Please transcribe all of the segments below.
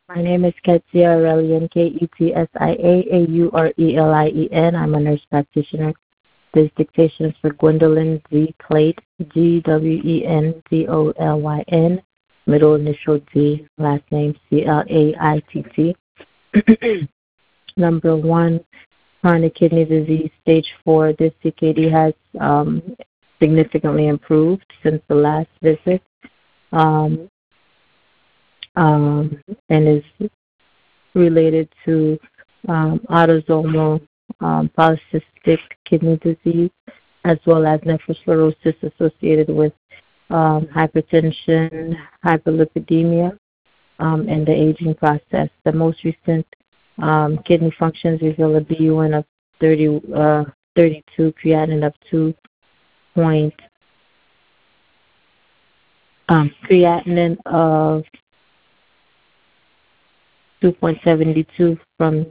My name is Ketsia Aurelian, Ketsiaaurelien. I'm a nurse practitioner. This dictation is for Gwendolyn Z. Clayt, Gwendolyn, middle initial D, last name Claitt. Number 1, chronic kidney disease, stage 4. This CKD has significantly improved since the last visit. And is related to autosomal polycystic kidney disease, as well as nephrocirrhosis associated with hypertension, hyperlipidemia, and the aging process. The most recent kidney functions reveal a BUN of 32, creatinine of 2.72 from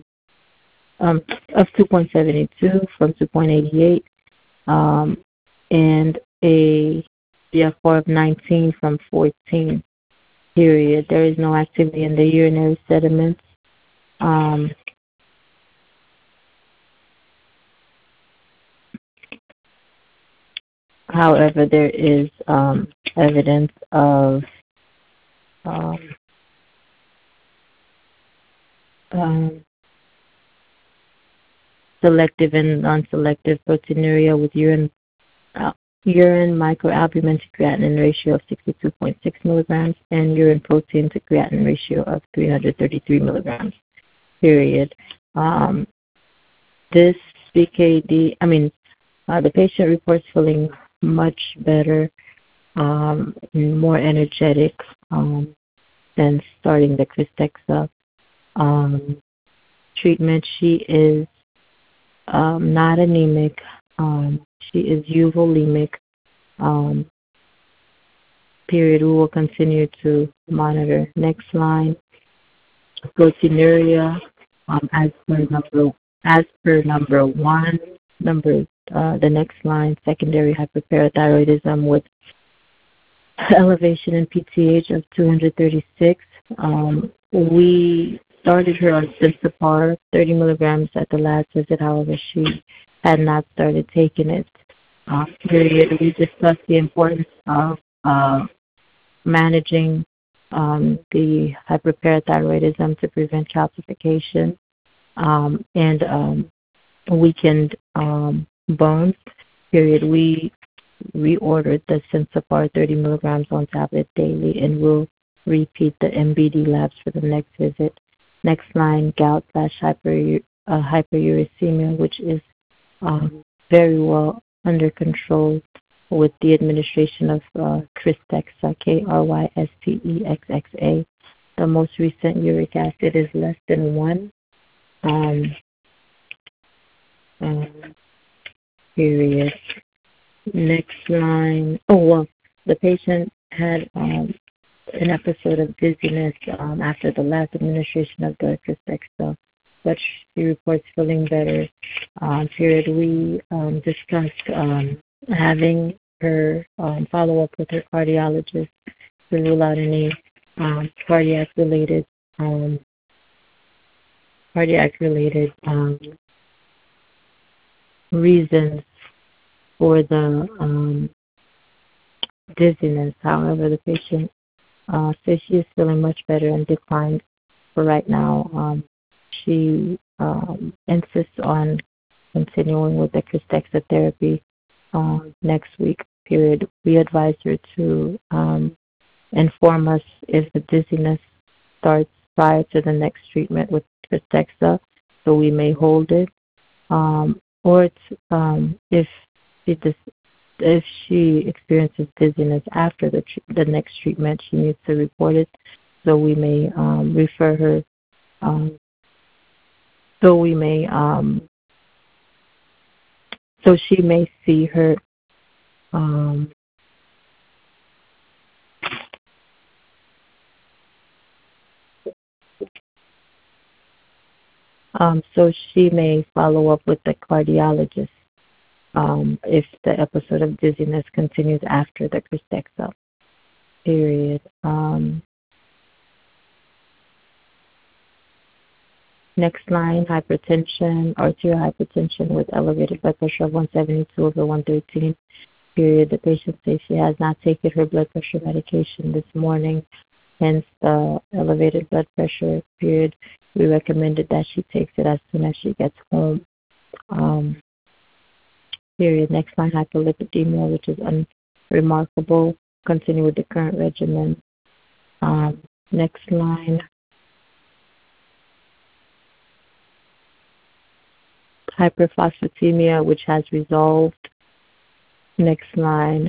2.88, and a GFR of 19 from 14. Period. There is no activity in the urinary sediments. However, there is evidence of selective and non-selective proteinuria with urine microalbumin to creatinine ratio of 62.6 milligrams and urine protein to creatinine ratio of 333 milligrams. Period. This CKD, the patient reports feeling much better, more energetic than starting the Krystexxa treatment. She is not anemic. She is euvolemic. Period. We will continue to monitor. Next line. Proteinuria, as per number 1. The next line, secondary hyperparathyroidism with elevation in PTH of 236. We started her on Sensipar, 30 milligrams at the last visit. However, she had not started taking it. Period. We discussed the importance of managing the hyperparathyroidism to prevent calcification and weakened bones. Period. We reordered the Sensipar 30 milligrams on tablet daily, and we'll repeat the MBD labs for the next visit. Next line, gout/hyperuricemia, which is very well under control with the administration of Krystexxa, Krystexxa. The most recent uric acid is less than 1. Period. Next line. The patient had an episode of dizziness after the last administration of the Krystexxa, but she reports feeling better. Period. We discussed having her follow up with her cardiologist to rule out any cardiac related reasons for the dizziness. However, the patient says she is feeling much better and declined for right now. She insists on continuing with the Krystexxa therapy next week. Period. We advise her to inform us if the dizziness starts prior to the next treatment with Krystexxa, so we may hold it. Or if she experiences dizziness after the next treatment, she needs to report it, so we may refer her. So she may see her. So she may follow up with the cardiologist if the episode of dizziness continues after the Krystexxa. Period. Next line, hypertension, arterial hypertension with elevated blood pressure of 172 over 113. Period. The patient says she has not taken her blood pressure medication this morning, hence the elevated blood pressure. Period. We recommended that she takes it as soon as she gets home. Period. Next line, hyperlipidemia, which is unremarkable. Continue with the current regimen. Next line, hyperphosphatemia, which has resolved. Next line,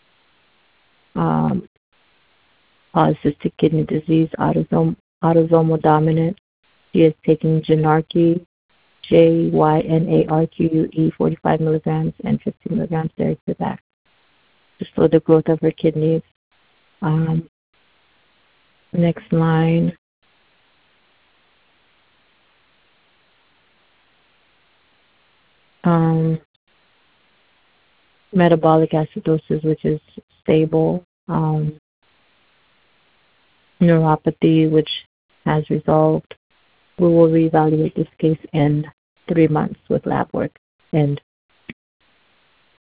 polycystic kidney disease, autosomal dominant. She is taking Jynarque, Jynarque, 45 milligrams and 50 milligrams Derivabac to slow the growth of her kidneys. Next line, metabolic acidosis, which is stable. Neuropathy, which has resolved. We will reevaluate this case in 3 months with lab work. And